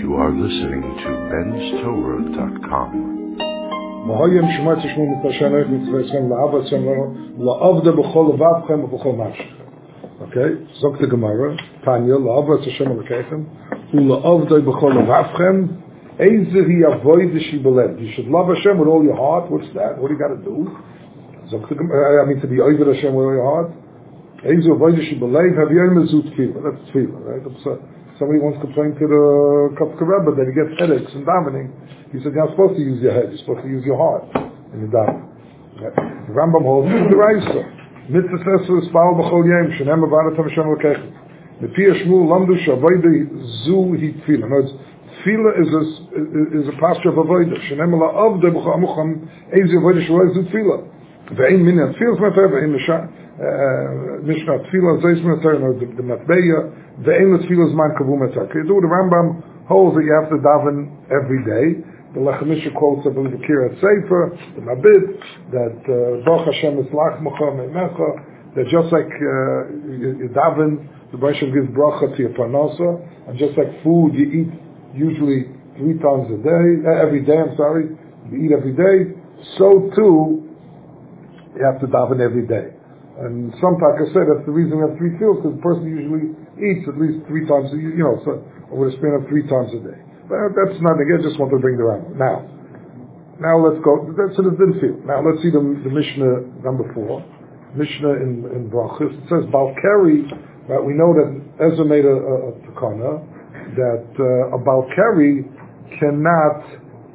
You are listening to benstorah.com. Okay, zok the Gemara, Tanya, la'avas Hashem alekechem, u'la'avdei b'chol levavchem, ezer hi avoid shibalev. You should love Hashem with all your heart. What's that? What do you got to do? Zok the Gemara, to be over Hashem with all your heart. Ezer avoid shibalev, have you ever zut tefillah? That's tefillah, right? Somebody once complained to the Kapka Rebbe that he gets headaches in davening. He said, you're not supposed to use your head, you're supposed to use your heart in the davening. Right? The Rambam holds the Raisa. Mitzvah says to the Spal B'chol Yem, Shenem Avadat HaShem L'Kechem. The Pia Shmuel Lamdu Shavoide Zu Hi Tefillah. In other words, Tefillah is a posture of avodah. Shenem La'avde B'chol Amucham Ezi Avodah Shavoide Zu Tefillah. Ve'ein Minyan Tefillah Zmeter, Ve'ein Mishnah Tefillah Zeis Meter, the Matbeya, Ve'ein Tefillah Zman Kavu Meter. The Rambam holds that you have to daven every day. The Lechamisha quotes of the Kirat Sefer, the Mabit, that Baruch Hashem Islach Mocha Me'mecha, that just like you daven, the Baruch Hashem gives bracha to your parnasa, and just like food you eat usually every day, you eat every day, so too you have to daven every day. And some Taka said that's the reason we have three fields, because the person usually eats at least three times, so over the span of 3 times a day. But that's not, again, just want to bring the Rambam. Now let's go, that's in the din field. Now let's see the Mishnah number 4. Mishnah in Brachos. It says, Balkari, right, we know that Ezra made a takana, that a Balkari cannot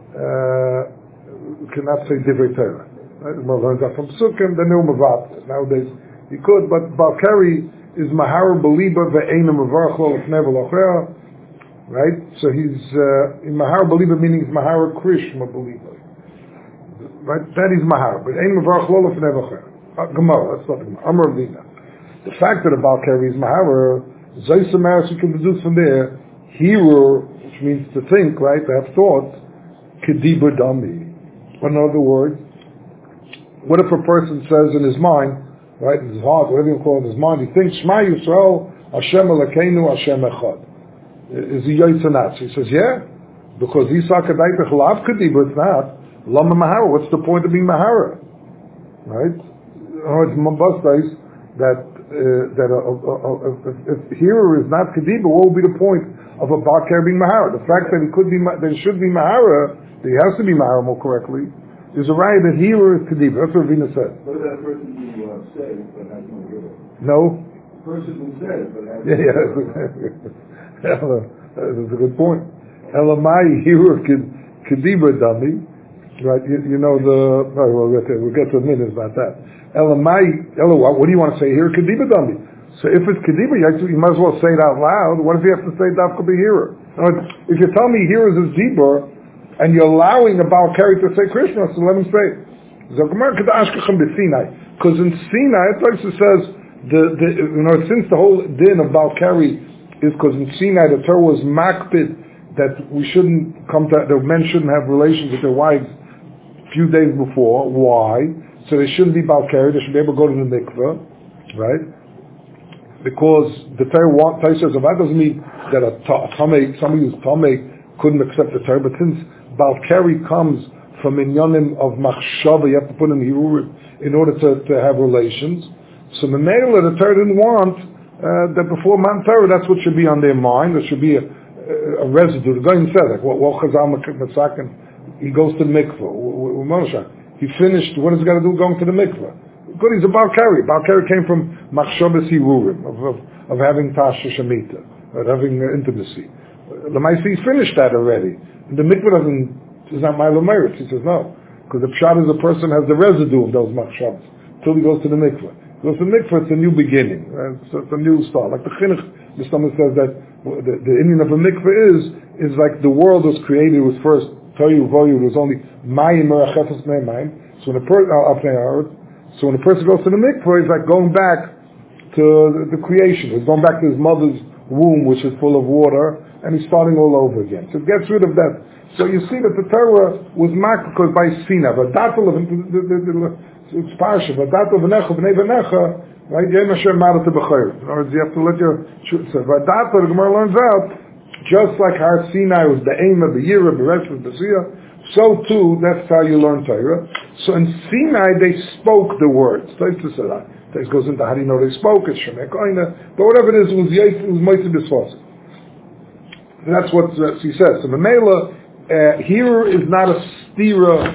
say Divrei Torah. Right? We learned that from Sukkim, the new Mavat. Nowadays, he could, but Balkari is Mahar Beliba ve'ena Mavarcho l'fnei v'lochea. Right? So he's in Mahar Beliba, meaning he's Mahar Krishma Beliba. Right? That is Mahar. But Ein Mavarch Lo L'fnei V'cher. Gemara, that's not the Gemara. Amar Vina. The fact that the Balkari is Mahar, Zaysamas, you can deduce from there, Hearer, which means to think, right? To have thought, Kedibur Dami. In other words, what if a person says in his mind, right, in his heart, whatever you call it, in his mind, he thinks, Shema Yisrael, Hashem Elokeinu, Hashem Echad. Is he Yotzanatz? He says, yeah, because Yisak Adaitach Lav Kedibur, it's not. Lama Mahara, what's the point of being Mahara? Right? It's Mambastais that if hearer is not Kedibur, what would be the point of a Balkar being Mahara? The fact that that he should be Mahara, that he has to be Mahara more correctly, is a right that hearer is Kedibur. That's what Ravina said. What about a person who says but has no hearer? No? A person who says but has no hearer. That's a good point. Elamai hearer Kedibur Dami. Right, we'll get to a minute about that. What do you want to say here? Kedibur Dami. So if it's Kedibur, you might as well say it out loud. What if you have to say Dafka B'Hearer? If you tell me hearers is Dibur, and you're allowing a Balkari to say Krishna, so let him say it. Because in Sinai, it also says, since the whole din of Balkari is because in Sinai the Torah was makpid that we shouldn't the men shouldn't have relations with their wives a few days before. Why? So they shouldn't be Balkari, they should be able to go to the mikveh, right? Because the Torah says that doesn't mean that somebody who's Tomei couldn't accept the Torah, but since Balkari comes from inyanim of machshava, you have to put in hirurim in order to have relations. So the Torah didn't want that before Mount Torah, that's what should be on their mind. There should be a residue. The guy said, like, he goes to the mikveh. He finished, what has he got to do going to the mikveh? Good, he's a Balkari. Balkari came from machshavas hirurim, of having tasha shemita, of having intimacy. Lamaisi finished that already. The mikveh is not my merit. He says no, because the pshat is a person has the residue of those machshavas until he goes to the mikveh. Because the mikveh, it's a new beginning. It's a new start. Like the chinuch, the Stomach says that the Indian of a mikveh is like the world was created with first toyu voyu. There was only mayim merachefes mayim. So when a person goes to the mikveh, it's like going back to the creation. He's going back to his mother's womb, which is full of water, and he's starting all over again. So it gets rid of that. So you see that the Torah was marked because by Sinai, but that it's parsha, but that of V'necha, V'nei V'necha, right? Yem Hashem Ma'at B'chayr. In other words, you have to let your so but that the Gemara learns out Just like Har Sinai was the aim of the year of the rest of the Siyah, so too, that's how you learn Torah. So in Sinai, they spoke the words. This goes into how do you know they spoke, it's Shemek Oina, but whatever it is, it was Moitzi B'Sfos. That's what he says. So the Mela, here is not a stira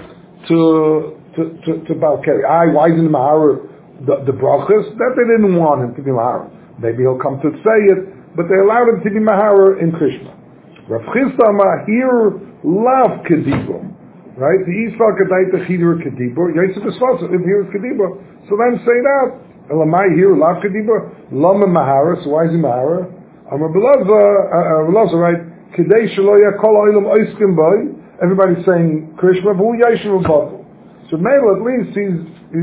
to Balkari. Why isn't Mahara the brachas? That they didn't want him to be Mahara. Maybe he'll come to say it, but they allowed him to be Mahara in Krishna. Rav Chisda here love Kedibur, right? The Yisrael Kedaita Chidur Kedibur, Yosef Esfasa, if here is Kedibur. So then say that. Elamai here love Kedibur, Lama Mahara, so why is he Mahara? Amar Belazar, right? Kedei Shelo Yakol Oilam Oiskim Boy, everybody's saying Krishna, Vu Yeshiv Bottle. So Mela, at least he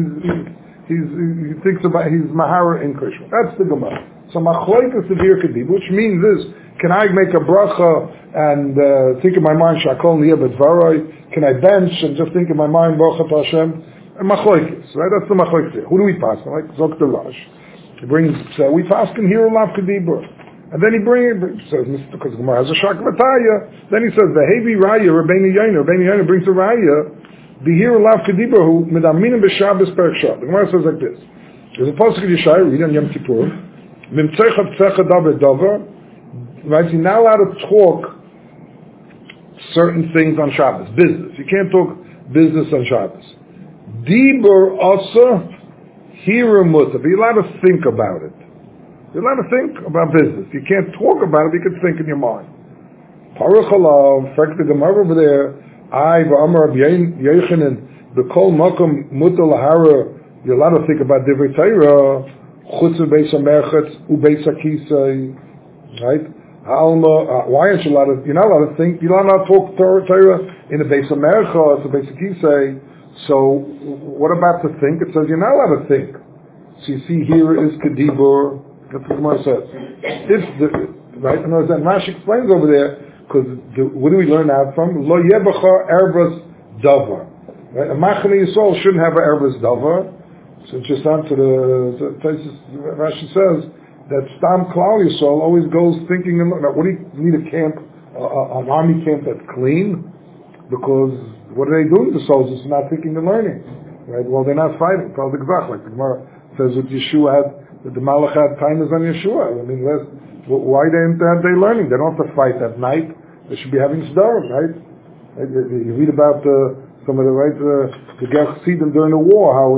thinks about his Mahara in Krishna. That's the Gemara. So Machloik is severe Kedibur, which means this. Can I make a bracha and think in my mind Shakol Niyah B'Dvaroi? Can I bench and just think in my mind Baruch Atah Hashem? And Machloikis, right? That's the Machloikis. Who do we pass? Like Zok the Rosh. He brings. We pass in here Lav Kedibur, and then he says because Gemara has a Shak Vataya. Then he says the Hevi Raya Rabbeinu Yainer. Rabbeinu Yainer brings a Raya. Be here Lav Kedibur who Medaminim B'Shabbos Perek Shav. The Gemara says like this. There's a pasuk in Yeshaya read on Yom Kippur. Mimtzecha Tzecha Davar Davar. Right, you're not allowed to talk certain things on Shabbos, business. You can't talk business on Shabbos. Dibur Asa Hira Muta. But you're allowed to think about it. You're allowed to think about business. You can't talk about it, but you can think in your mind. Paruch Alav, in fact, the Gemara over there, V'amar Rabbi Yochanan, B'kol Makom Muta Lahara, you're allowed to think about Divrei Torah, Chutz Beis HaMerchetz, Ubeis HaKisei, right? Why aren't you allowed to? You're not allowed to think. You're not allowed to talk Torah in the base of Mercha. It's a basic Kisei. So what about to think? It says you're not allowed to think. So you see, here is Kedibur. That's what the Gemara says. Right? And as Rashi explains over there, because what do we learn out from? Lo yebacha erbas davar. Right? A Machane Yisrael shouldn't have an erbas davar. So just on to the Rashi says that Stam Klal Yisrael always goes thinking, what do you need a camp, an army camp that's clean? Because what are they doing to the soldiers? They're not thinking and learning. Right? Well, they're not fighting. Like the Gemara says what Yeshua had, that the Malach had time is on Yeshua. I mean, why aren't they learning? They don't have to fight at night. They should be having Sdarim, right? You read about some of the Ger Chassidim during the war, how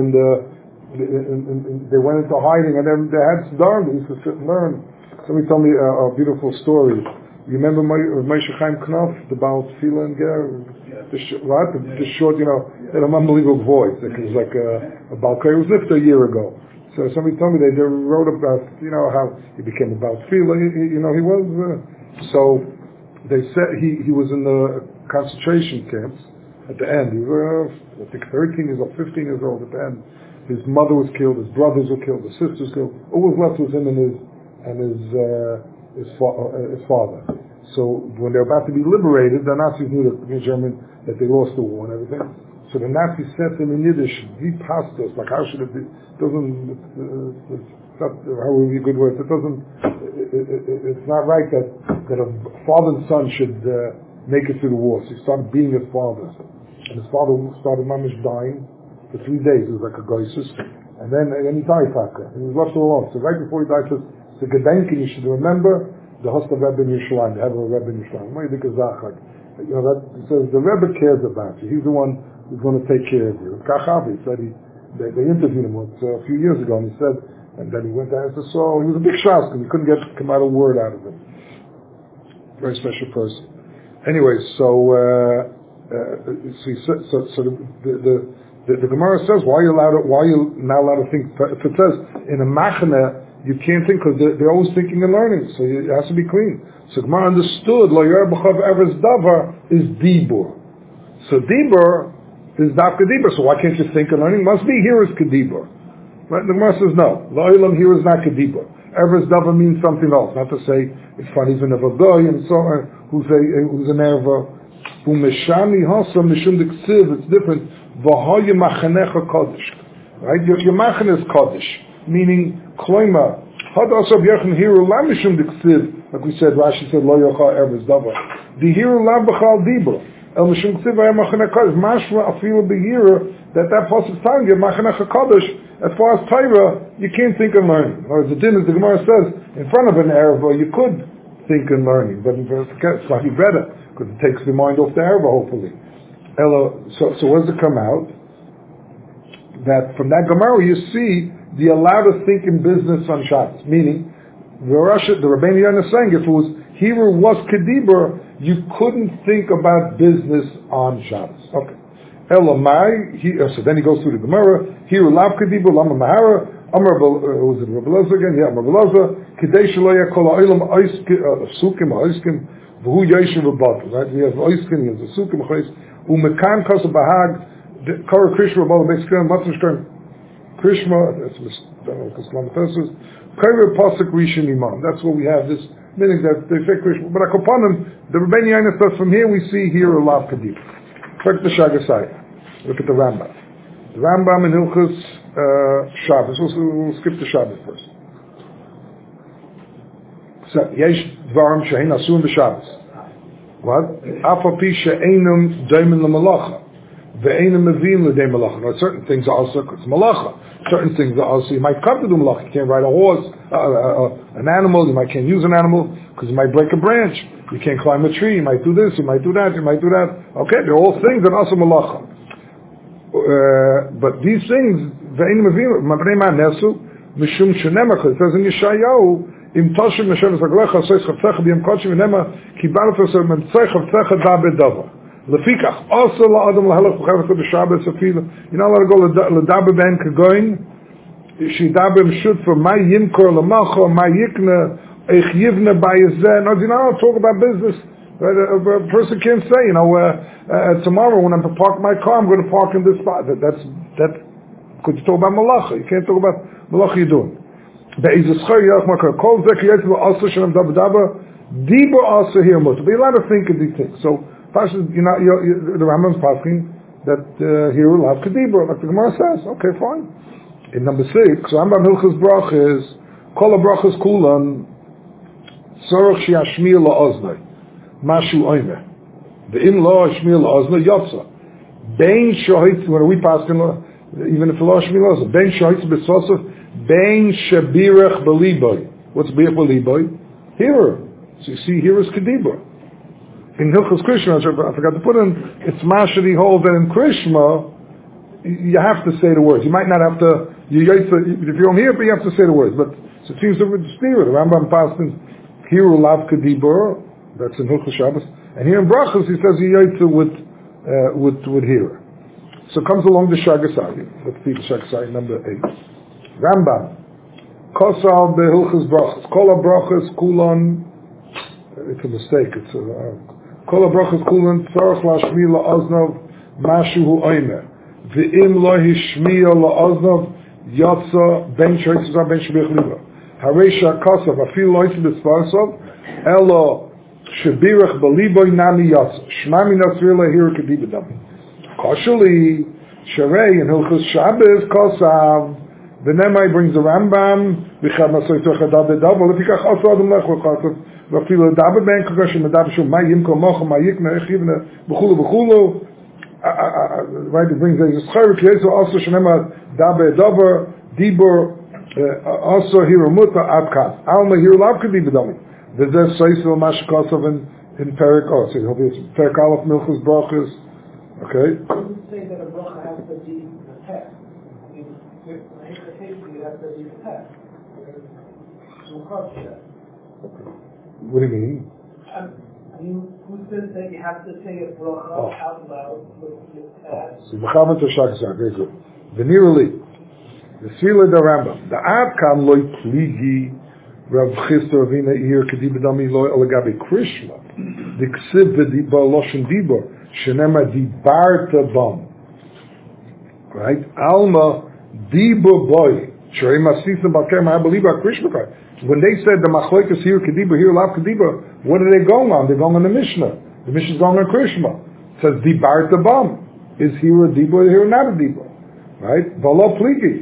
they went into hiding and then they had Sdarim. They used to sit and learn. Somebody told me a beautiful story. You remember Moshe Chaim Knopf, the Baal Tefillah and Ger? The short, they had an unbelievable voice. It was like a Baal Kei. It was lifted a year ago. So somebody told me they wrote about, how he became a Baal Tefillah. He was. So they said he was in the concentration camps at the end. He was, I think, 13 years old, 15 years old at the end. His mother was killed, his brothers were killed, his sisters killed. All was left was him and his father. So when they're about to be liberated, the Nazis knew that that they lost the war and everything. So the Nazis said to him in Yiddish, "Wie passt das? Like how should it be? How would be a good word? It's not right that a father and son should make it through the war." So he started being his father, and his father started mamish dying. For 3 days, it was like a goisus, and then he died. And he was left alone. So right before he died, he says, "The gedenken, you should remember the host of Rebbe in Yerushalayim. They have a Rebbe in Yerushalayim." What do you think of that? That he says the Rebbe cares about you. He's the one who's going to take care of you. Kachavi said they interviewed him once a few years ago, and he said, and then he went to answer. So he was a big shas, and he couldn't come out a word out of him. Very special person. Anyway, so he said, The Gemara says, why are you not allowed to think? If it says in a machane, you can't think because they're always thinking and learning, so it has to be clean. So Gemara understood, Lo Yer B'chav Eres Davar is Dibur. So Dibur is Dafka Dibur, so why can't you think and learning? Must be here is Kedibur. Right? The Gemara says, no, Lo Ilam here is not Kedibur. Eres Davar means something else, not to say it's funny even of a goy and so on, who's an erva. Umeshani Hasa Mishum Diksiv, it's different. Right? Your machan is Kodesh, meaning Kloima, Had also b'yachin hiru lam mishum d'ksiv, like we said, Rashi said, lo yochal erbes davar. The hiru lam b'chal dibur. El mishum ksiv ayam machaneh kodesh. Mashma afilu b'hiru, that pasuk is telling you, machaneh kodesh, as far as Torah, you can't think and learn. Or the din, as the Gemara says, in front of an Erva, you could think and learning, but it's slightly better, because it takes the mind off the Erva, hopefully. So what does it come out? That from that Gemara you see the allowed to think in business on Shabbos. Meaning, the Rabbeinu Yonah is saying if it was Hebrew was Kedibur, you couldn't think about business on Shabbos. Okay. Elamai, so then he goes through the Gemara. Hebrew lav Kedibur, lama mahara. Amar was it Rabbi Elazar again? Yeah, Rabbi Elazar. Kedei shelo yakol ha'olam sukim ha'oiskim v'hu yoshev v'batel. Right? We have oiskim, we have the sukim ha'oiskim. Umekan kasa bahag. Kara Krishma, Bala Mexican, Matzah Krishma, that's Islam. Kaira Pasuk Rishon Imam. That's what we have, this meaning that they say Krishma. But Akopanim, the Rebbeinu Yonah says from here we see here a Lav Kadib. Check the Shagasai. Look at the Rambam. The Rambam in Hilchos Shabbos. We'll skip the Shabbos first. So, Yesh Dvarim Shehin Asun B'Shabbos. What? Afa Pi She'enum Daimin L'Malacha. Certain things are also it's malacha. Certain things are also you might come to do malacha. You can't ride a horse, an animal. You can't use an animal because you might break a branch. You can't climb a tree. You might do this. You might do that. You might do that. Okay, they're all things that are also malacha. But these things, mishum shenemach. It says in Yeshayahu, im toshim meshavas aglecha sois chavtecha b'yem kodshim v'nema kibalat osem mentzei chavtecha da bedava. Lefikach also la adam lahalach b'chavas b'shabbos afilu. You're not allowed to go l'daber ben kagoin. Shidaber mshut for my yimkor l'macho, my yikna eich yivna b'yezeh. No, you're not allowed to talk about business. Right? A person can't say, tomorrow when I'm to park my car, I'm going to park in this spot. That's because you talk about malacha. You can't talk about malacha you're doing. Dibur also here much. But you're allowed to think of these things. So, the Rambam's asking that here we'll have kedibur, like the Gemara says. Okay, fine. In number 6, Rambam Hilchos Brachos, Kol HaBrachos Kulan, Tzorach She'ashmiya La'oznai, Mashu Oimeh. The in law Shmiya La'oznai Yotza. Bein Shohitz, when we pass in law, even if the law Shmiya La'oznai, Bein Shohitz B'Sosov, Bein Shabirach B'Liboy. What's Birach B'Liboy? Here. So you see, here is kedibur. In Hilchos Krishma, I forgot to put in, it's Mashadi holds that in Krishma, you have to say the words. You might not have to, if you're on here, but you have to say the words. But so it seems to be the spirit. The Rambam passed in Hiru Lav Kedibur, that's in Hilchos Shabbos. And here in Brachos, he says Yaitza with Hira. So comes along the Shagasai. Let's see the Shagasai, number 8. Rambam. Kosal Behilchos Brachos. Kol HaBrachos Kulon. It's a mistake. It's Kol HaBrachos Kulon Tzorach LaShmi LaOznov Mashu Oimeh. V'im Lo Hishmiya LaOznov Yotza Ben Shoytz Ben Shebich Liba. Hareisha Kosav Afil Lo Yitz B'Sparsov Elo Shebirach B'Liboy Nami Yotza Shmami Nasir LaHir Kedibah Dami. Koshali Sharei in Hilchos Shabbos Kosav. V'nemai brings the Rambam V'chad Nasoy Tzorach Adad Edav V'lefikach Also Adam Lech V'Kosav V'afilu Daber Ben Kagashim Adav Shum Ma Yimko Mocha Ma Yikna Echivna B'chulu right, it brings a Yischar K'yesu also Shenema Daber Edavar Dibur also Hiromuta Adkan Alma Hirulav Kedibah Dami. V'zeh Soysil Mashikosav in Perik also. It's Perik Aleph Milchos Brachos. Okay. It doesn't say that a bracha has to be the test. It has to be the test. What do you mean? Who says that you have to say a bracha out loud with the test? So Mechavan to Shakasar, very good. Venerally, the Sila the Rambam, the Adkan loy pligi Rav Chisda Ravina Ir Kedibah Dami loy alagabe Krishma, the Ksiv v'diba Loshen Dibor, Shenema dibarta bam. Right? Alma Dibur boy. When they said the Machlokas here Kedibah, here Lav Kedibah, what are they going on? They're going on the Mishnah. The Mishnah is going on Krishma. It says Dibarta Bam. Is here a Dibur, here not a Dibur? Right? V'lo Pligi.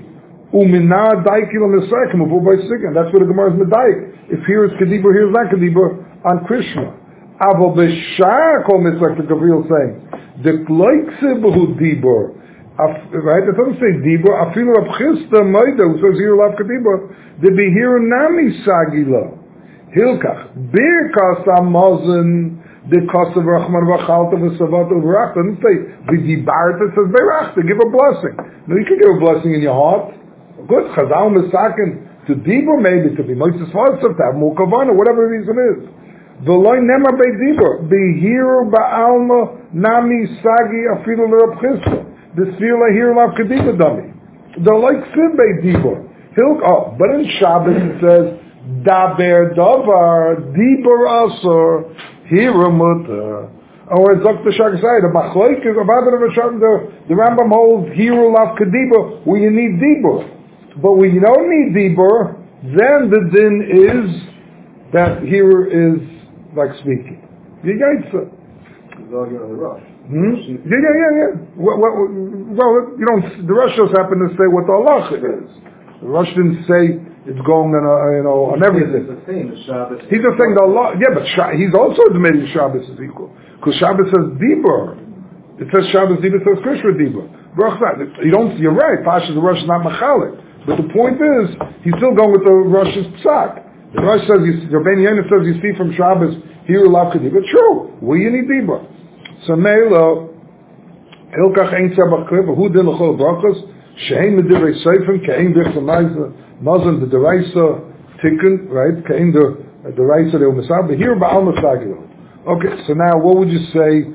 Umina daikil mesakim uvu by sigan. That's what the Gemara is medaik. If here is kedibur, here is not kedibur on Krishna. Avo b'shar kol mitzvah, the Gabriel saying, the kloikse behu dibur, right? It doesn't say dibur, afilu abchista moida, who says here lav kedibur, the behir nami sagila, hilkach, birkas amazon, the cost of rachman v'chalta v'savat v'rachta, doesn't say v'dibarta, it says v'rachta, give a blessing. No, you can give a blessing in your heart. Good, chazal misakin, to dibur maybe, to be moitzes vasav, to have more kavanah, whatever the reason is. V'loy nema bei dibur, behiru ba'alma nami sagi afilu l'rab chisda. The sila here lav kedibur dummy. The like sid bei dibur. But in Shabbos it says, daber davar, dibur asur, hiru mutter. Or it's Dr. Shagasai, the Bachloik is about the Rambam holds hiru lav kedibur, where you need dibur. But when you don't need dibur, then the din is that here is like speaking. You guys, The rush. Yeah. Well, you don't. The Rush just happened to say what the halacha is. The Rush didn't say it's going on everything. He's just saying the Allah. Yeah, but he's also admitting Shabbos is equal because Shabbos says dibur. It says Shabbos dibur, says Krishna dibur. You don't. You're right. Pasha the Rush is not machalik. But the point is, he's still going with the Rush's psak. The Rush says, Rabbeinu Yonah says, you see from Shabbos, here lav kedibur. True. Well, you need dibur. So Meilo, Hilkach ein tzabach klipa, hu din l'chol brachos, she'ein medivrei seifim, ke'ein bichta mazan, the deraisa tikkun, right? Ke'ein the deraisa de u'mesab, but here ba'al mesagilo. Okay, so now what would you say?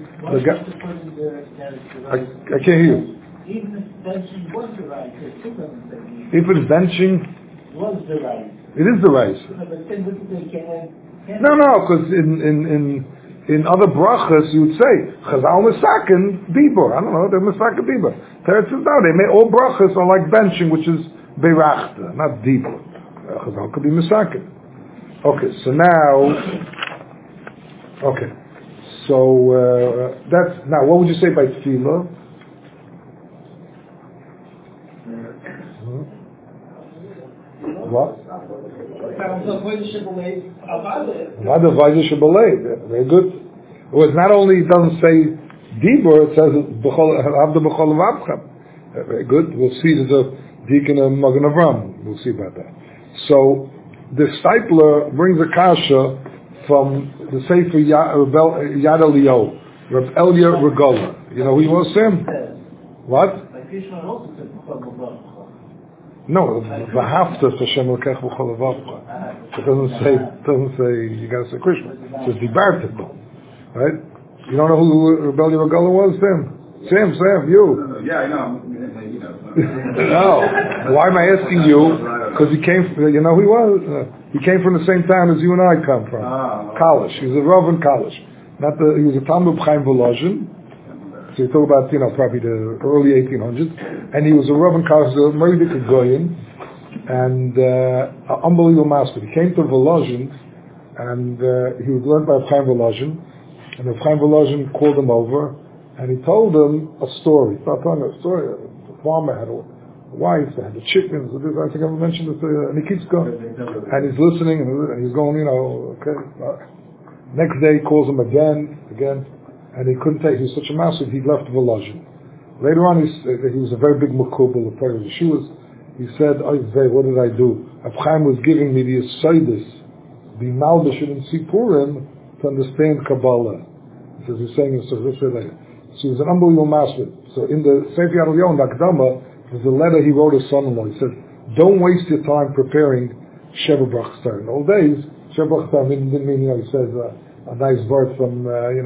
I can't hear you. Even if benching was the right, If it's benching, was the right. it is the raisa. No, because in other brachas you would say chazal mesaken dibur. I don't know, they're mesaken dibur. Teretz says no, all brachas are like benching, which is beirachta, not dibur. Chazal could be mesaken. Okay, so that's now. What would you say by tefillah? What? Very good. Well, it's not only it doesn't say dibur, it says avda b'chol v'avchem. Very good. We'll see. There's a deacon of Magen Avram. We'll see about that. So the Stipler brings a kasha from the Sefer Yad Eliyahu, Reb Elia Regola. You know who he was, Sam? What? No, v'hafta Hashem Elokech b'chol v'avcha. It doesn't say you got to say Krishna. It says dibartebo, right? You don't know who Rebbe Regola was, Sam, you. Yeah, I know. No, why am I asking you? Because he came. You know who he was? He came from the same town as you and I come from. Kalish. He was a Rav in Kalish. He was a Talmud Chaim Volozhin. So you talk about, probably the early 1800s. And he was a Rav in Kalish, a Meridik Goyin, and an unbelievable master. He came to Volozhin, and he was learned by Chaim Volozhin, and Chaim Volozhin called him over, and he told him a story. He started telling him a story. The farmer had a wife, they had the chickens. I think I mentioned this, and he keeps going. And he's listening, and he's going, okay. Next day he calls him again, and he couldn't take. He was such a massive, he left Volozhin. Later on, he was a very big makubal, a part of the Yeshua. He said, what did I do? Chaim was giving me the Yesodis, the Malbish and Sipurim, to understand Kabbalah. He says, he's saying this, so let's say later. So he was an unbelievable master. So in the Sefer Yad Eliyahu, Akdama, there's a letter he wrote his son-in-law. He said, don't waste your time preparing Sheva Brachas Torah. In old days, Sheva Brachas Torah didn't mean, he says, a nice word from, a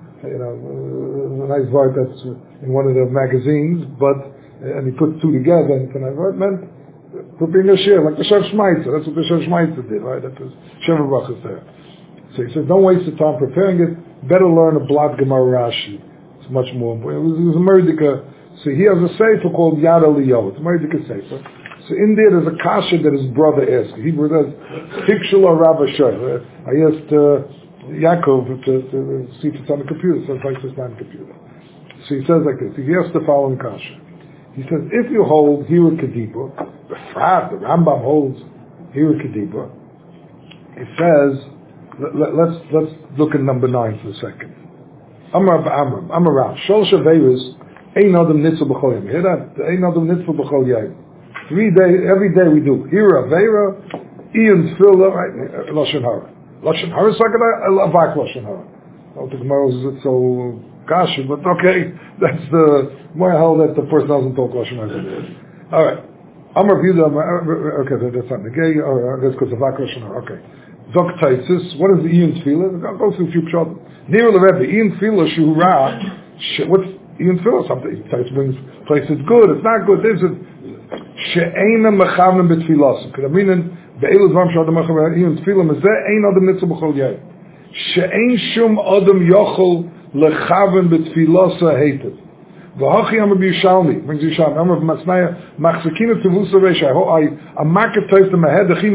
nice word that's in one of the magazines, and he put two together, and it meant preparing a shir, like the Shev Shmaitzer. That's what the Shev Shmaitzer did, right? That was Sheva Brachas Torah. So he said, don't waste your time preparing it. Better learn a Blad Gemara Rashi. It's much more important. It was a Merdika. So he has a sefer called Yad Eliyahu. It's a Merdika sefer. So in there, there's a kasha that his brother asked. He says, Hikshula Rabba Shoy. I asked Yaakov to see if it's on the computer. So it's like it's not on the computer. So he says like this. He asked the following kasha. He says, if you hold Hira Kediba, the Rambam holds Hira Kediba, he says, let's look at number 9 for a second. Amar Rav, Shol Shaveris, Ein Adam Nitzul B'chol Yom. Hear that? Ein Adam Nitzul B'chol Yom. Every day we do Hira Aveira, Ian Tefillah, right? Lashon Hara. Lashon Hara is like a Avak Lashon Hara. Oh, the Gemara is so gosh, but okay, that's the more hell that the person doesn't talk Lashon Hara. All right. Amar Yehuda, okay, that's not negay, or that's because of Avak Lashon Hara. Okay. Zok Taisis, what is the Ian Tefillah? I'll go through a few pshat. Near the Rebbe, Ian Tefillah Shura. What's Ian Tefillah? Something Taisis brings place. It's good. It's not good. This is She'ena Mechavim B'Tfilas. Because I mean, Be'elu Zvam Shadam Mechavim Ian Tefillah Mezeh Ein Adam Nitzul B'Chol Yom. She'ein Shum Adam Yochel Lechavim B'Tfilas Hated. V'Hachi Amar B'Yishalmi brings Yishalmi. Amar B'Masnaya Machzekina Tevusa Reisha. I mark it to my head. It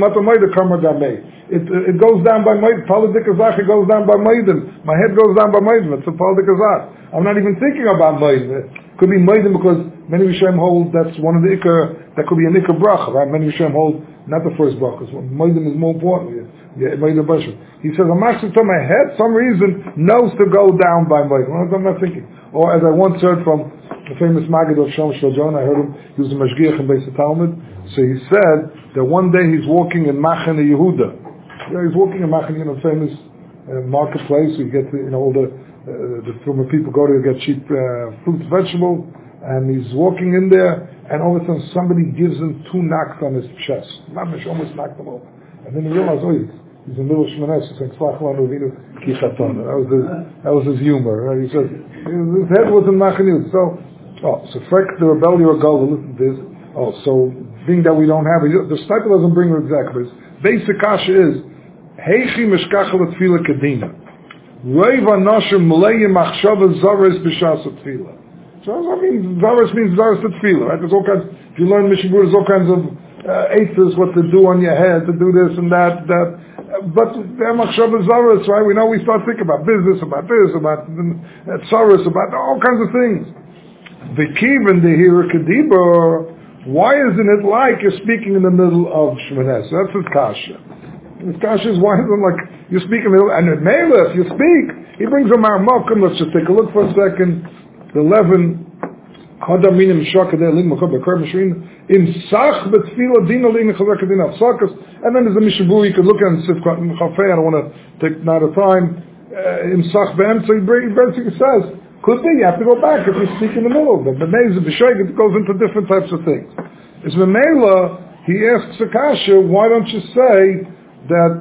goes down by Maidim. Politik Azach, it goes down by Maidim. My head goes down by Maidim. It's a Politik Azach. I'm not even thinking about Maidim. It could be Maidim because many Rishonim hold that's one of the Ikar, that could be an Ikar Bracha, right? Many Rishonim hold not the first Bracha, because Maidim is more important. Maidim Bashar. He says, I'm actually to my head, some reason, knows to go down by Maidim. I'm not thinking. Or as I once heard from the famous Maggid of Shom Shlojon, I heard him, he was a Mashgiach in Beis Talmud. So he said that one day he's walking in Machane Yehuda. He's walking in Machane, famous marketplace. You get all the from where people go to get cheap fruits, vegetables, and he's walking in there, and all of a sudden somebody gives him 2 knocks on his chest. Mamish almost knocked him over, and then he realized, he's in the middle of Shmones, saying Slach Lanu Vinu Ki Chaton. That was his humor. Right? He said his head was in Machane. So Frek the rebellion or go. Listen to this. So being that we don't have it, the Sniper doesn't bring it exactly. Basic kasha is Heichi Meshkachel Tefillah Kedina. Reiv Anoshim Mleim Machshava Zaris B'Shas Tefillah. So I mean, Zaris means Zaris Tefillah, right? There's all kinds. If you learn Mishnah, there's all kinds of eighths, what to do on your head, to do this and that. But they're Machshava Zaris, right? We know we start thinking about business, about this, about Zaris, about all kinds of things. The Kivan the Hira Kediba. Why isn't it like you're speaking in the middle of Shmones? That's his kasha. His kasha is why isn't it like you speak in the middle, and at Mela, if you speak, he brings a Marmokim. Let's just take a look for a second. The 11, Hadaminim Shakadeh Ling Machab Bekar Mashrin, in Sach Betfila Dina Ling Chavakadina Sakas, and then there's a Mishabu you could look at in Sifkat and Chafei, I don't want to take not a time, in Sach Be'em, so he basically says, could be, you have to go back if you speak in the middle of them. But Meza B'Sheg, it goes into different types of things. It's Memela, he asks Akasha, why don't you say that,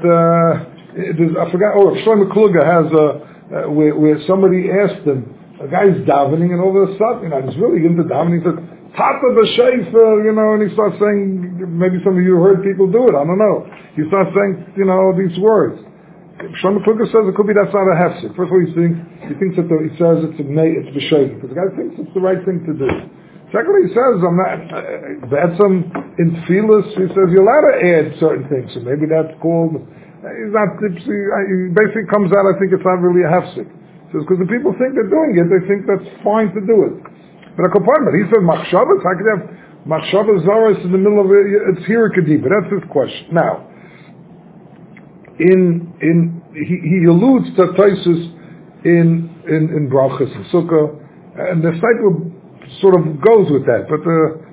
I forgot, Shlomo Kluger has where somebody asked him, a guy's davening and all of a sudden, he's really into davening, he said, Tata B'Sheifer, and he starts saying, maybe some of you heard people do it, I don't know. He starts saying, these words. Shlomo Kluger says it could be that's not a hefsek. First of all, he thinks that he says it's b'shayk, because the guy thinks it's the right thing to do. Secondly, he says that's some in tefillas. He says you're allowed to add certain things, so maybe that's called. He's not. He basically comes out. I think it's not really a hefsek. He says because the people think they're doing it, they think that's fine to do it. But a compartment. He says machshavas. I could have machshavas zaras in the middle of it. It's here kediba. That's his question. Now. He alludes to Taisus in Brachas and Sukkah, and the cycle sort of goes with that. But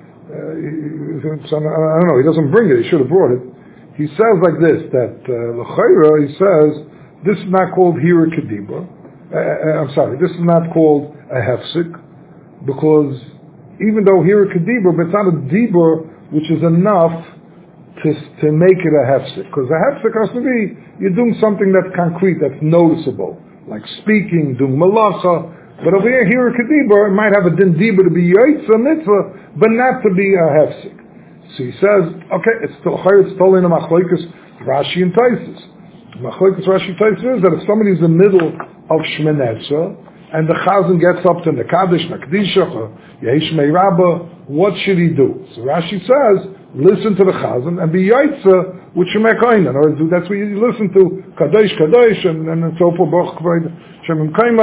I don't know. He doesn't bring it. He should have brought it. He says like this that l'chayra. He says this is not called Hira Kediba. I'm sorry. This is not called a hefsek because even though Hira Kediba, but it's not a dibur which is enough to make it a hefsek, because a hefsek has to be you're doing something that's concrete, that's noticeable, like speaking, doing malacha. But over here a kedibur, it might have a din dibur to be yaitza mitzvah, but not to be a hefsek. So he says, okay, it's still in a machlokes Rashi and Taisus. Machlokes Rashi and Taisus is that if somebody's in the middle of Shmoneh and the chazan gets up to Nekadesh, Nakdishach, or Yehish Meirabah, what should he do? So Rashi says, listen to the chazan and be yaitza with Shemei Kainan, or that's what you listen to Kadosh Kadosh and so forth, Baruch Kvod Shemim Kaimai,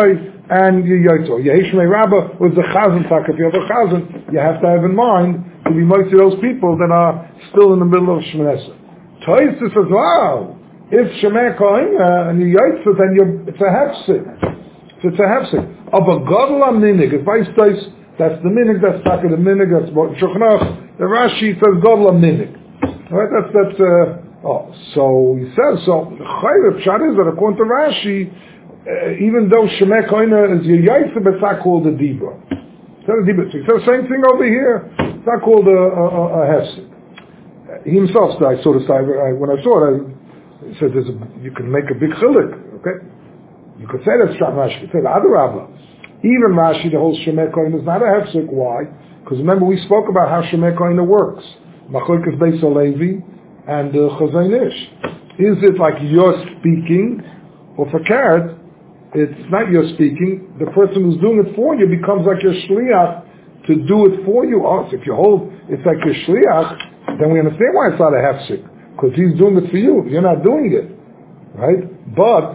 and you Yaitzo. Yehishmei Rabbah was the Chazan Tak. If you have a Chazan, you have to have in mind to be most of those people that are still in the middle of Shemoneh Esrei. Toysa says, wow, if Shemei Kohen and you Yaitzo, then it's a hefsek. So it's a hefsek. Of a Godla Minig, if I say that's the Minig, that's Taka the Minig, that's what Shochnach, the Rashi says Godla Minig. Right, that's so he says, so the Chayre Pshat is that according to Rashi, even though Shemei Kohen is your Yaitza, but it's not called a Dibra. It's not a Dibra. So he says the same thing over here, it's not called a hefsek. He himself said, I saw this, when I saw it, he said you can make a big chilik, okay? You could say that's Pshat Rashi, you could say the other Rabbah. Even Rashi, the whole Shemei Kohen is not a hefsek. Why? Because remember we spoke about how Shemei Kohen works. Machlokes Beis Halevi and Chazon Ish. Is it like you're speaking, or for Karet, it's not you're speaking, the person who's doing it for you becomes like your shliach to do it for you. Oh, so if you hold, it's like your shliach, then we understand why it's not a hefsek, because he's doing it for you, you're not doing it, right? But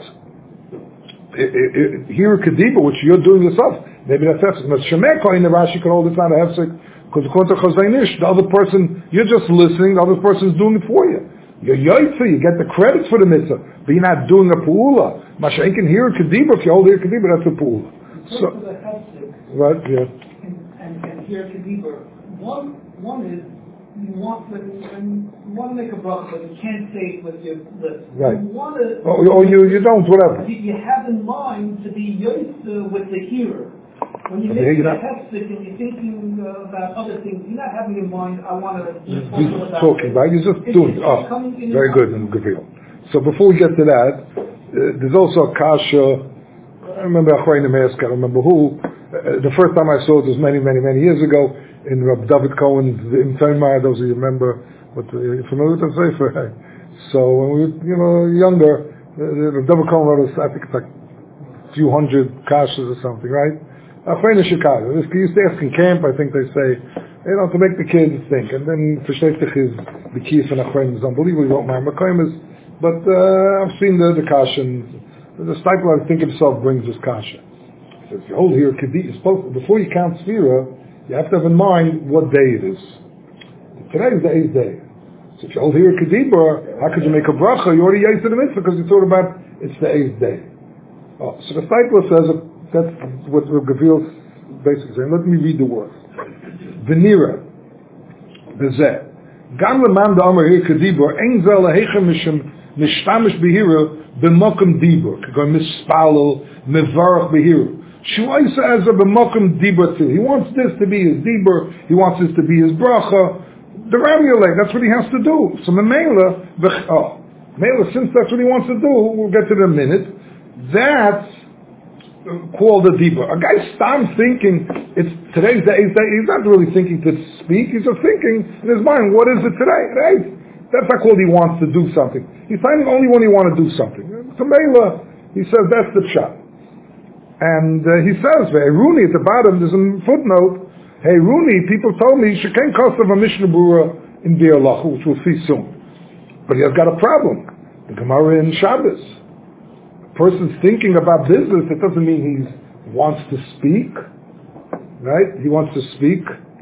here Kedibah, which you're doing yourself, maybe that's hefsek. But Shemei Kohen, the Rashi could hold it's not a hefsek, because according to Chazon Ish, the other person, you're just listening, the other person's doing it for you. You're Yaitza, you get the credits for the mitzvah, but you're not doing a pu'ula. Masha can hear Kedibah, if you hold here Kedibah, that's a pu'ula. So, right, yeah. And here Kedibah, one is, you want to make a bracha, but you can't say it with your lips. Right. You want to, or you don't, whatever. You have in mind to be Yaitza with the hearer. When you make a hefsek and you're thinking about other things, you're not having in mind, I want to talking, right? You're just doing it. Oh, very good and Gavril. So before we get to that, there's also a kasha. I remember Achronim asked, I don't remember who. The first time I saw it was many years ago in Rabbi David Cohen's Im Taimar. Those of you remember, you're familiar with the Sefer? So when we were, younger, Rabbi David Cohen wrote us, I think it's like a few hundred kashas or something, right? Achronim Chicago. This used to ask in camp, I think they say, to make the kids think. And then Feshetich is the key for Achronim is unbelievable. He wrote my Makoimis. But I've seen the kasha. The Stipler, I think himself, brings this kasha. He says, you hold here, before you count Sphira, you have to have in mind what day it is. Today is the 8th day. So if you hold here Kedibah, how could you make a bracha? You already yaitz to the mitzvah because you thought about it's the 8th day. Oh, so the Stipler says, that's what Gavril basically saying. Let me read the word. Venira, Bezeh. Gam leman da Amar here Kedibah, ein zel lehechem mishtamish behira b'mokum dibur. Kagon mispalel, mevarach behira. Shuaisa as a b'mokum dibur too. He wants this to be his dibur. He wants this to be his bracha. The Ramuleh, that's what he has to do. So Mela, since that's what he wants to do, we'll get to it in a minute. That's called a dibur. A guy starts thinking it's today's the 8th day. He's not really thinking to speak. He's just thinking in his mind, what is it today? Right? That's not called he wants to do something. He's finding only when he wants to do something. So Mela, he says that's the pshat. And he says, Runi at the bottom, there's a footnote. Hey Runi, people told me Sheken Kosav a Mishnah Berurah in Biur Halacha, which we'll see soon. But he has got a problem. The Gemara in Shabbos. Person's thinking about business, it doesn't mean he wants to speak, right? He wants to speak.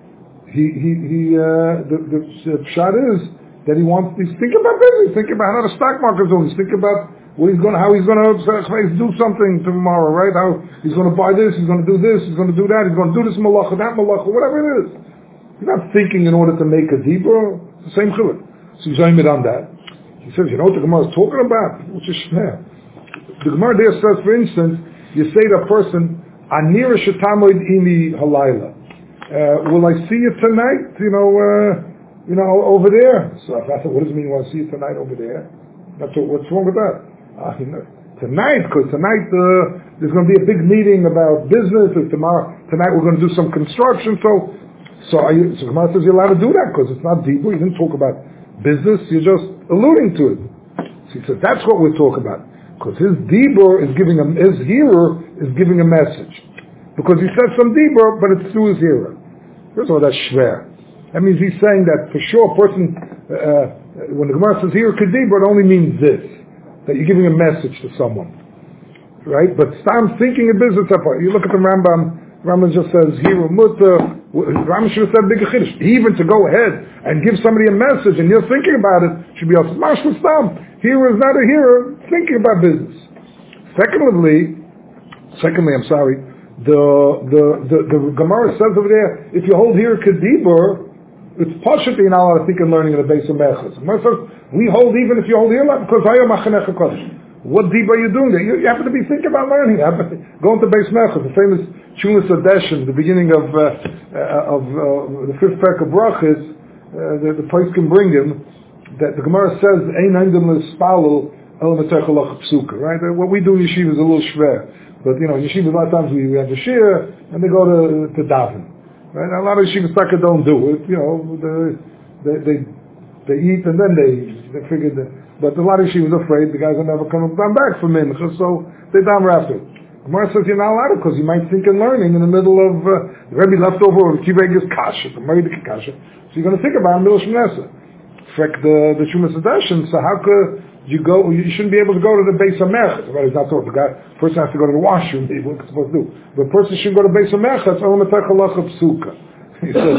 The pshat is that he's thinking about business, he's thinking about how the stock market's doing, he's thinking about how he's going to do something tomorrow, right? How he's going to buy this, he's going to do this, he's going to do that, he's going to do this malacha, that malacha, whatever it is. He's not thinking in order to make a dibur. It's the same chiluk. So he's zooming on that. He says, you know what the Gemara is talking about? Which is shner. The Gemara there says, for instance, you say to a person, Anira shetamoid ini halayla. Will I see you tonight? Over there. So I thought, what does it mean? Will I see you tonight over there? What's wrong with that? Tonight, because tonight there's going to be a big meeting about business. Tonight we're going to do some construction. So Gemara says you're allowed to do that because it's not deeper. You didn't talk about business. You're just alluding to it. So he says that's what we're talking about. Because his dibur is his hearer is giving a message. Because he says some dibur, but it's through his hearer. First of all, that's shver. That means he's saying that for sure a person, when the Gemara says here kedibur, it only means this, that you're giving a message to someone. right? But Stam thinking of business apart. You look at the Rambam just says, Hiru Mutta, Rambam should have said big chiddush. Even to go ahead and give somebody a message and you're thinking about it, should be also Mashma Stam. Hero is not a hero thinking about business. Secondly, I'm sorry, the Gemara says over there, if you hold here Kedibur, it's Pashut you're not allowed to think and learning in the base of Mechas. We hold even if you hold here, because I am Machanecha Kodesh. What deep are you doing there? You happen to be thinking about learning. Go into Beis Mechas, the famous Chumas Adeshin, the beginning of the fifth parak of Brachas, the place can bring him, that the Gemara says, Ein Eindim L'Spalul El Metech Alach Psuka, right? What we do in Yeshiva is a little schwer. But, in Yeshiva a lot of times we have the Shir, and they go to Daven. Right? A lot of Yeshiva Staka don't do it. They eat and then they figure that. But a lot of Yeshivas are afraid the guys will never come back from Mincha, so they down after. Gemara says you're not allowed because you might think and learning in the middle of the Rebbe left over Kivega's Kasha, the Meridik Kasha. So you're going to think about it in the middle of Shemnesa. Fact the Shumas Adeshin, so how could you go? You shouldn't be able to go to the base of Mechas. Right? It's not so. The person has to go to the washroom. What it's supposed to do. The person shouldn't go to the base of Mechas. He says,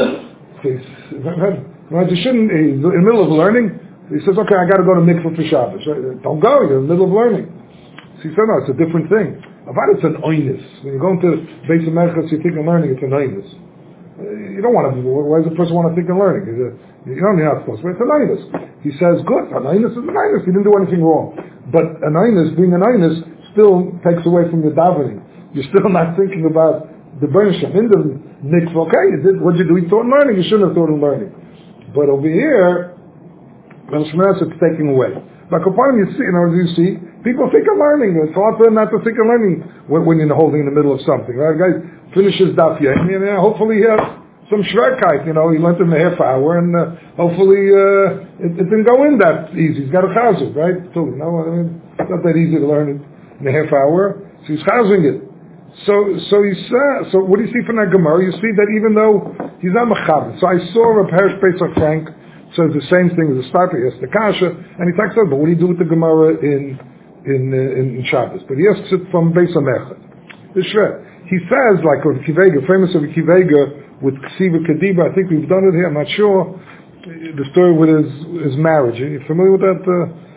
you shouldn't. He's in the middle of learning. He says, okay, I got to go to mikvah for Shabbos. Right? Don't go, you're in the middle of learning. So he said, no, it's a different thing. Avad, it's an oinus. When you go into base of Merchas, you think and learning, it's an oinus. You don't want to, why does a person want to think and learning? You're not supposed to, but it's an oinus. He says, good, an oinus is an oinus. You didn't do anything wrong. But an oinus, being an oinus, still takes away from your davening. You're still not thinking about the bernisham. In the mikvah, okay, what did you do? You thought in learning, you shouldn't have thought in learning. But over here, when Shemras it's taking away. But upon you see, people think of learning. It's hard for them not to think of learning when you're holding in the middle of something. Right? A guy finishes Daf Yomi, and hopefully he has some shrekheit. He learned in a half hour, and hopefully it didn't go in that easy. He's got a chazuk, right? So, it's not that easy to learn it in a half hour. So he's chazing it. So what do you see from that Gemara? You see that even though he's not mechaber. So I saw Reb Hersh Pesach Frank says the same thing as the starter, he asks the kasha, and he talks about, but what do you do with the Gemara in Shabbos? But he asks it from Beis HaMechad. He says, like Rav Kivega, famous Rav Kivega with Ksiva Kediba, I think we've done it here, I'm not sure, the story with his marriage. Are you familiar with that?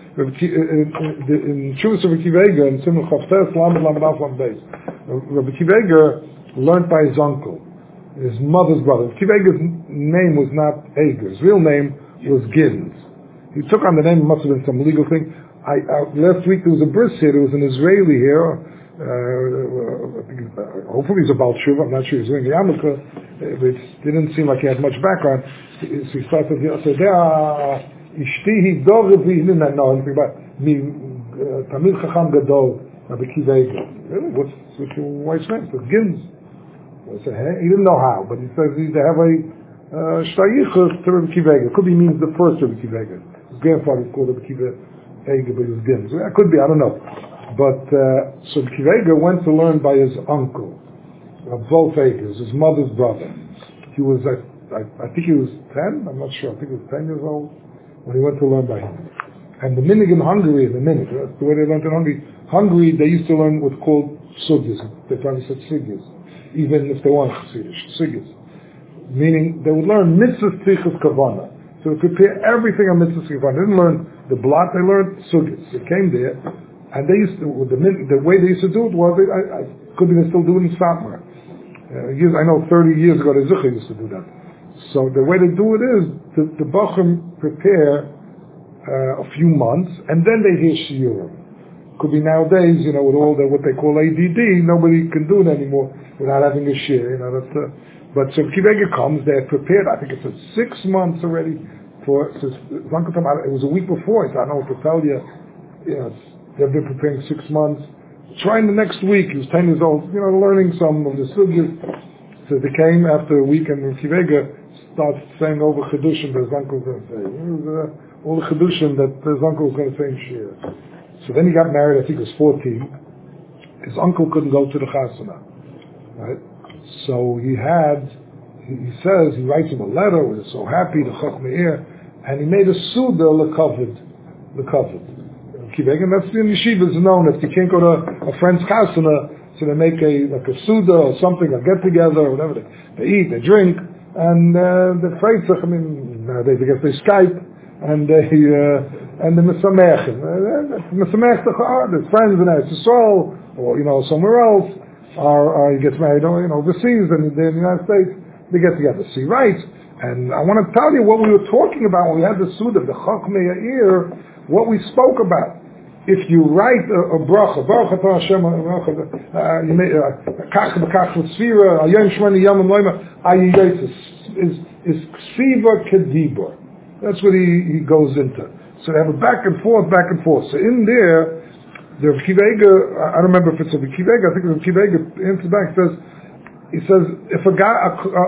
In Shuvas Rav Kivega, in Simon Chavtes, Lamed Af Lam Beis, Rav Kivega learned by his uncle, his mother's brother. Kivega's name was not Eger. His real name was Gins. He took on the name, it must have been some legal thing. Last week there was a bris here, there was an Israeli here, hopefully he's a Baal Tshuva, I'm not sure he's doing the Yarmulke, it didn't seem like he had much background. So he started, so there are, Ishtihi Dorevi, he didn't know anything about me, Tamil Chacham Gadol, Rabbi Kivega. Really? What's your wife's name? It's Gins. So he didn't know how, but he says they have a shtayichus to Rabbi Kivega. It could be means the first Rabbi Kivega. His grandfather was called Rabbi Kivega, but he was Gins. It could be, I don't know. But so Kivega went to learn by his uncle, Wolf Eger, his mother's brother. He was, I think he was 10. I'm not sure. I think he was 10 years old when he went to learn by him. And the minig in Hungary, that's the way they learned in Hungary. Hungary, they used to learn what's called sugyas. They probably said sugyas, even if they weren't Chassidish, sugyas. Meaning they would learn mitzvah tzrichas kavana. So they prepare everything on mitzvah tzrichas kavana. They didn't learn the blot, they learned sugyas. They came there, and they used to, the way they used to do it was, I could be they still do it in Satmar. I know 30 years ago, the Zucha used to do that. So the way they do it is, the Bachim prepare a few months, and then they hear shiurim. Could be nowadays, with all the what they call ADD, nobody can do it anymore without having a shir. But so Kivega comes, they're prepared. I think it's 6 months already for. It was a week before. So I don't know what to tell you. They've been preparing 6 months. Trying the next week. He was 10 years old. Learning some of the sugyas. So they came after a week, and Kivega starts saying over Chedushim that his uncle was going to say. All the Chedushim that his uncle was going to say in shir. So then he got married, I think he was 14. His uncle couldn't go to the chasana. Right? So he says, he writes him a letter, he was so happy, the Chok Meir, and he made a Suda l'kavod. kiveg, and that's in yeshivas known. If you can't go to a friend's chasana, so they make a suda or something, a get together or whatever. They eat, they drink, and the freitzach. I mean, nowadays I guess they Skype and they misamech. Misamech the friends in Eretz Yisrael or somewhere else, or he gets married overseas and in the United States, they get together. See, right? And I want to tell you what we were talking about when we had the suda, the Chachmei Yair, what we spoke about. If you write a bracha, Baruch Atah Hashem, Kach B'Kach L'Sfira, Ayom Shmoni Yom Loima, is Ksiva Kedibur. That's what he goes into. So they have a back and forth. So in there, the Rav Akiva Eiger, I don't remember if it's a Rav Akiva Eiger, I think the Rav Akiva Eiger answers back, he says, if a guy,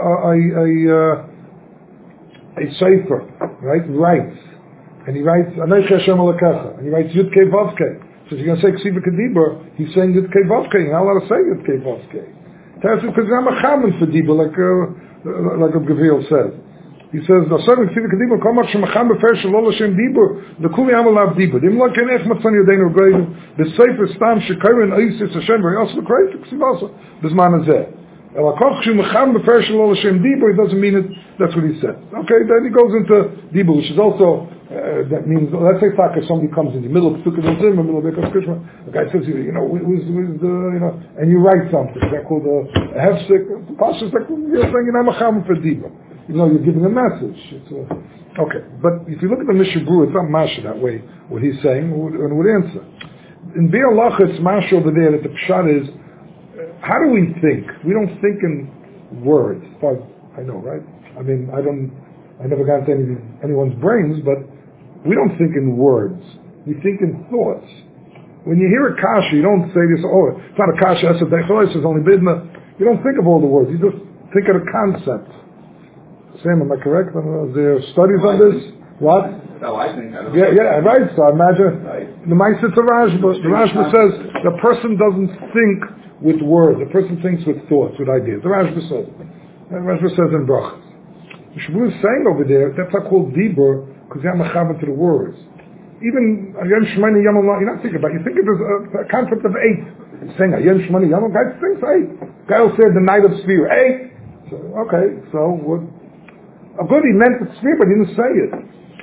a sefer, right, writes, and he writes Anochi Hashem Elokecha, and he writes Yud Kei Vav Kei. So if you're going to say Ksiva Kedibur, he's saying Yud Kei Vav Kei. You're not allowed to say Yud Kei Vav Kei. That's because I'm a chaman for Dibur, like Rav Gabriel says. He says, "No, certain Ksiva Kedibur, Kol Mat Shemacham Befer Shalol Hashem Dibur, the Kuli Amal Lav Dibur. Dim Lo Kenech Matzon Yodeinu Greidim, the Sefer Stam Shekayrin Oisis Hashem V'Yos L'Kreif Ksivasa B'Zman Hazeh." It doesn't mean it, that's what he said. Okay, then he goes into Dibur, which is also, that means, let's say somebody comes in the middle of Pesukah Zim, middle of Bekas Krishma, the guy says, who's the, and you write something, that's called a hefsek, Pasha is like, you're saying, I'm a cham for Dibur. You're giving a message. Okay, but if you look at the Mishnah Berurah, it's not Masha that way, what he's saying, and would answer. In Be'er Lach, it's Masha over there, that the Pshat is, how do we think? We don't think in words. I know, right? I mean, I never got into anyone's brains, but we don't think in words. We think in thoughts. When you hear a kasha, you don't say this, it's not a kasha, it's only bidna. You don't think of all the words. You just think of the concept. Sam, am I correct? Is there studies on this? What? No, I think. Yeah, right. So imagine, the Ma'aseh Rashba. The Rashba says, the person doesn't think with words. The person thinks with thoughts, with ideas. The Rashba says. The Rashba says in Brachas. The Shabbos is saying over there, that's not called Dibur, because you're mechaber to the words. Even Ayom Shmoni Yom Allah, you're not thinking about it. You think of a concept of 8. It's saying Ayom Shmoni Yom Allah, guy thinks 8. Guy will say the night of Sphere, 8. So, okay, so what? Good, he meant the Sphere, but he didn't say it.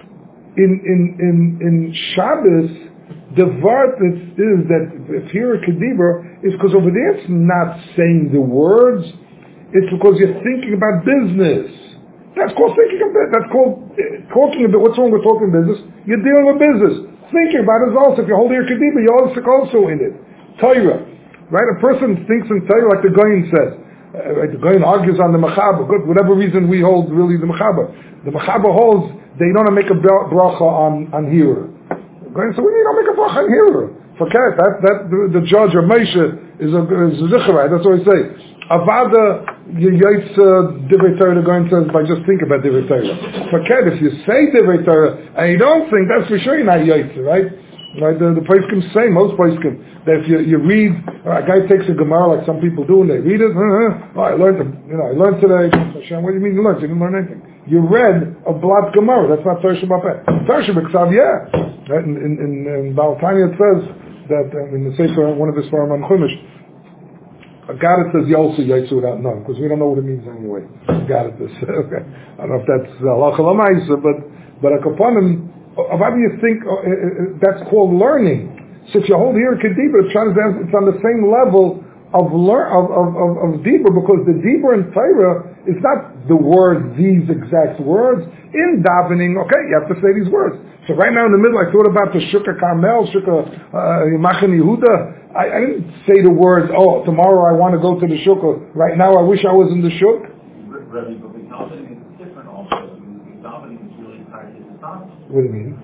In Shabbos, the word is that if you're a Kedibur, is because over there it's not saying the words, it's because you're thinking about business. That's called thinking about, that's called talking about, what's wrong with talking business? You're dealing with business. Thinking about it is also, if you're holding your Kedibur, you're also in it. Torah, right? A person thinks in Torah like the Goyin says. Right? The Goyin argues on the Mechaber, good, whatever reason we hold really the Mechaber. The Mechaber holds, they don't make a bracha on hearer. So we don't make a bracha on hearer. Forget that the judge or Moshe is a zicharite. That's what I say. Avada yaitz divrei Torah. The Goyin says by just think about divrei Torah. Forget if you say divrei Torah and you don't think, that's for sure you're not yaitz, right? Right? The poskim say, most poskim, that if you read, a guy takes a Gemara like some people do and they read it. I learned today. Hashem, what do you mean you learned? You didn't learn anything. You read a blot Gemara. That's not Torah Shabbat. Torah Shabbat, yeah. Right? In Baal Tanya it says that in the Sefer, one of the Svarim on Chumash, a God says Yolsu Yaitzu without none, because we don't know what it means anyway. God says, okay. I don't know if that's Halacha L'Maisa, but a Kapanim, how do you think that's called learning? So if you hold here Kedibur, it's on the same level of Dibur, because the Dibur in Torah is not the word, these exact words. In davening, okay, you have to say these words. So right now in the middle, I thought about the Shukah Carmel, Shukah Machan Yehuda. I didn't say the words, tomorrow I want to go to the Shukah. Right now I wish I was in the Shuk. Rabbi, but davening is different also. Davening is really tied to the time. What do you mean?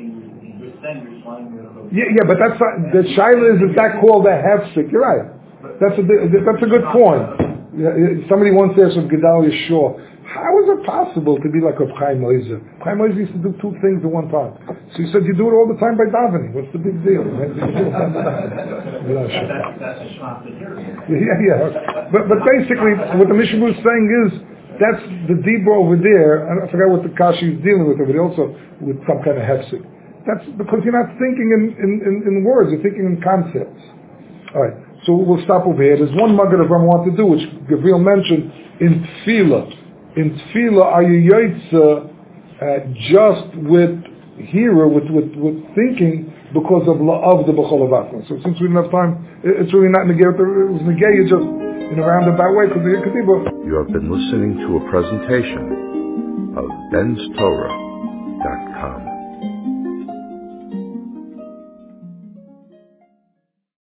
Yeah, but that's not, the Shaila is that called a hefsek? You're right. That's a good point. Somebody once asked of Gedalia Shaw, how is it possible to be like Rav Chaim Oizer? Chaim Oizer used to do two things at one time. So he said, you do it all the time by davening. What's the big deal? That's a shot to hear. Yeah. But basically, what the Mishnah is saying is, that's the Dibur over there, and I forgot what the Kashi is dealing with, but also with some kind of hefsek. That's because you're not thinking in words, you're thinking in concepts. All right, so we'll stop over here. There's one Maggid Avraham I want to do, which Gabriel mentioned in Tefillah. In Tefillah, are you yoytze just with hira, with thinking, because of la'av the b'chol avachim? So since we don't have time, it's really not negay. It was negay just in a roundabout way. You have been listening to a presentation of Ben's Torah.